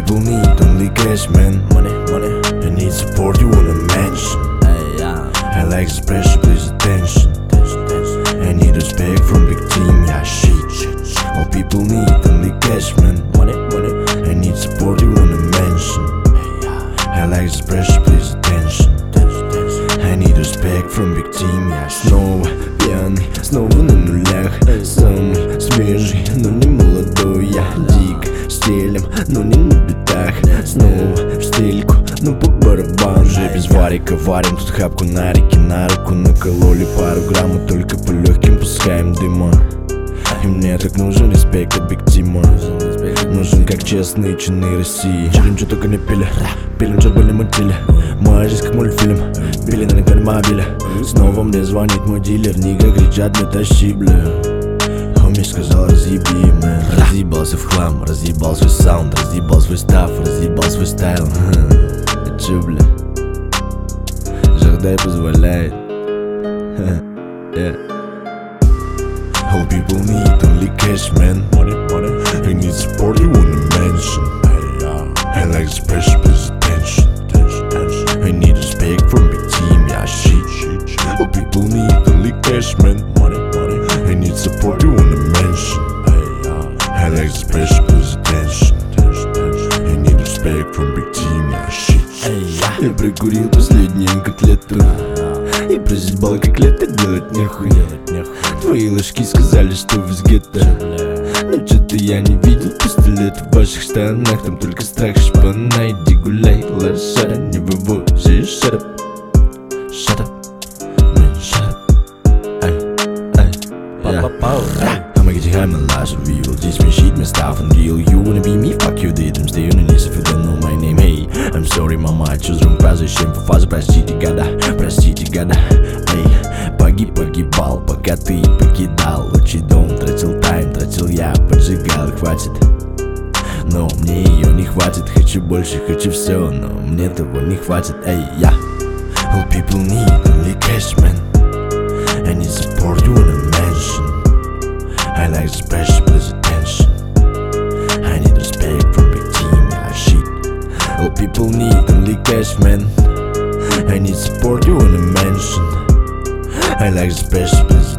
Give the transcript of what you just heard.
people need only cash, man. Money. I need support, you want a mansion. I like this pressure, please attention. I need respect from big team, yeah, shit. All people need only cash, man. Money. I need support, you want a mansion. I like this pressure, please attention. I need respect from big team, я снова пьяный, снова на нулях. Самый свежий, но не молодой. Я дик стилем, но не на битах. Снова в стильку, но по барабану. Уже без варика варим тут хапку на реке. На руку накололи пару граммов, только по легким пускаем дыма. И мне так нужен респект от биг тима. Нужен как честные чины России. Чилим, что только не пили, пилим, что были мутили. Моя жизнь как мультфильм, пили на экране мобиля. Снова мне звонит мой дилер, нига кричат, не тащи, бля. Он мне сказал, разъеби, мэн. Разъебался в хлам, разъебал свой саунд, разъебал свой став, разъебал свой стайл. А чё, бля? Жахдай позволяет. All people need only cash, man. Money. I need support, you want a mansion. I like this pressure, please attention. I need respect from big team, yeah, shit. All people need only cash, man. Money. I need support, you want a mansion. I like this pressure, please attention. I need respect from big team, yeah, shit. Я прикурил последнюю котлету и прозябал как лето, делать нехуй. Твои ложки сказали, что вы с гетто. Но чё-то я не видел пистолет в ваших штанах. Там только страх, шпана, иди гуляй, лошара. Не вывозишь, shut up, man, shut up. I'ma get you high, my life's real. Teach me shit, my stuff unreal. You wanna be me, fuck you, they don't stay on the knees if you don't know my name. Hey, I'm sorry, mama, I chose wrong position for фазу. Простите, года. Эй, погибал, пока ты покидал. Лучший дом, тратил тайм, тратил я, поджигал, хватит. Но мне ее не хватит, хочу больше, хочу все, но мне того не хватит. Эй, я. All people need only cash, man. I need support, you want a mansion. I like this pressure, please attention. I need respect from big team, yeah, shit. All people need only cash, man. I need support, you want a mansion. I like this pressure, please